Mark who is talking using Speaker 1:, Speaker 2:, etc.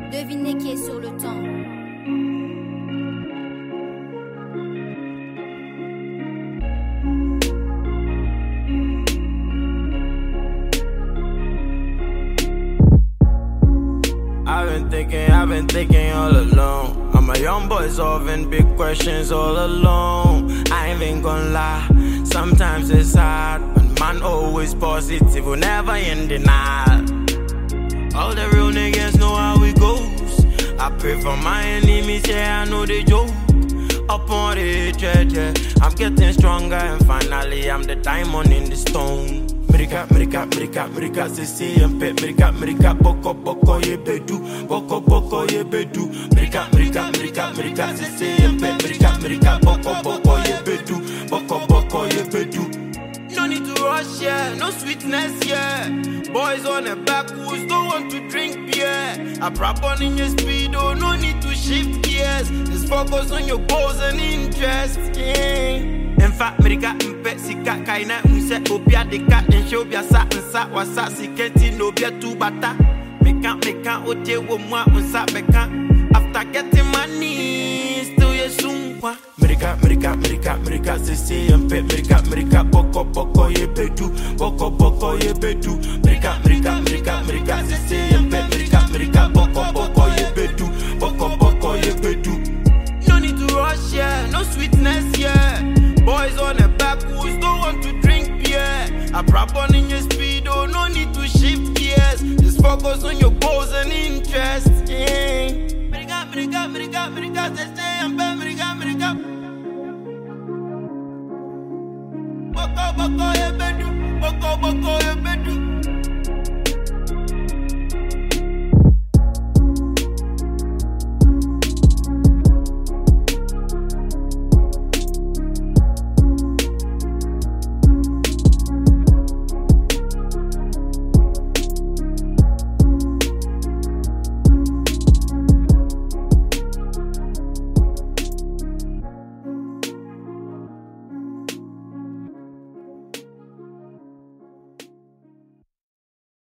Speaker 1: Devinez qui est sur le temps.
Speaker 2: I've been thinking all alone. I'm a young boy solving big questions all alone. I ain't even gonna lie, sometimes it's hard. But man always positive, will never in denial. All the real niggas know how it goes. I pray for my enemies, yeah, I know they joke. Up on the treasure, I'm getting stronger, and finally I'm the diamond in the stone. Mirika, sisi yempe. Mirika, boko ye bedu. Boko ye bedu. Mirika, sisi yempe. Mirika, boko ye bedu. Boko ye bedu. No need to rush, yeah, no sweetness, yeah. Boys on the backwoods don't want to drink beer. I prop on in your speed, oh, no need to shift gears. Just focus on your goals and interests, yeah. In fact, Mirika mpe sika kaina unse obia deka ensho bia sa nsa wasa sikenti no bia tu bata. Meka oje wo mwa unsa beka. After getting money, still ye sunkwa. Mirika sisi yempe. Mirika boko ye bedu. Boko ye bedu. Mirika sisi yempe. Mirika boko ye bedu. Boko ye bedu. No need to rush, yeah, no sweetness, yeah. Boys on the backwoods don't want to drink beer. I prop on in your speed, oh, no need to shift gears. Just focus on your goals and interests, yeah. Mirika, they stay and bend, Mirika. Boko ye bedu.